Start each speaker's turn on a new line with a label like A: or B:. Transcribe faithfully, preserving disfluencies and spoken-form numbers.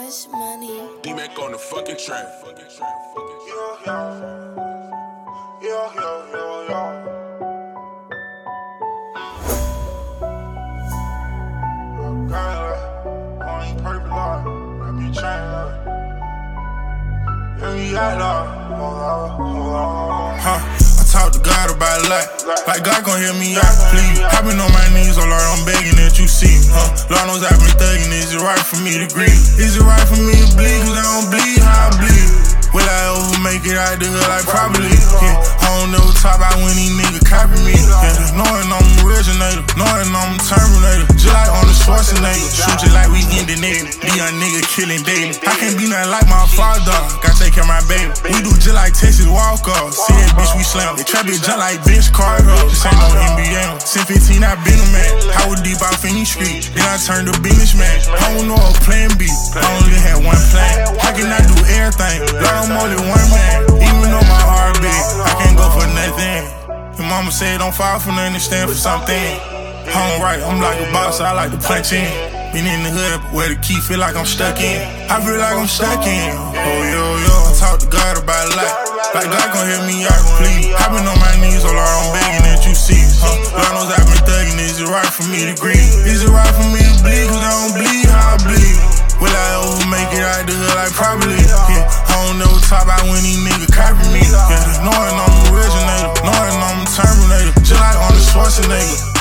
A: Cash Money.
B: D-Mac on the fucking track.
C: Yeah, yeah. Yeah, yeah, yeah, yeah.
D: Huh, I talk to God about a lot. Like God gon' hear me out, please. I been on my knees, oh Lord, I'm begging that you see me, huh? Lord knows I've been thugging, is it right for me to grieve? Is it right for me to bleed? Cause I don't bleed how I bleed. Will I ever make it out the hood? Like probably, yeah. I don't never talk about when these niggas copy me, yeah. Knowing I'm a originator, knowing I'm a Terminator. Just like on the Schwarzenegger, shoot just like we ending it. Be a nigga killing daily. I can't be nothing like my father, gotta take care of my baby. We do just like Texas walk-off. See that bitch, we slam. They trap it just like bitch car up. This ain't no N B A. Since fifteen, I been a man. I was deep off any street. Then I turned to businessman. I don't know a plan B. I only had one plan. How can I do everything? Lord, I'm only one man. Even though my heart big, I can't go for nothing. Your mama said don't fall for nothing, stand for something. I don't write, I'm like a boss, I like to punch in. Been in the hood, but where the key feel like I'm stuck in. I feel like I'm stuck in. Oh yo yo, I talk to God about a lot. Like God gon' hear me out, please. I been on my knees, oh Lord, I'm begging that you see, huh? Lord knows I've been thugging, is it right for me to grieve? Is it right for me to bleed? Cause I don't bleed how I bleed. Will I ever make it out the hood? Like probably, yeah. I don't never talk about when these niggas copy me, yeah. Knowing I'm a originator, knowing I'm a Terminator. Just like on the Schwarzenegger.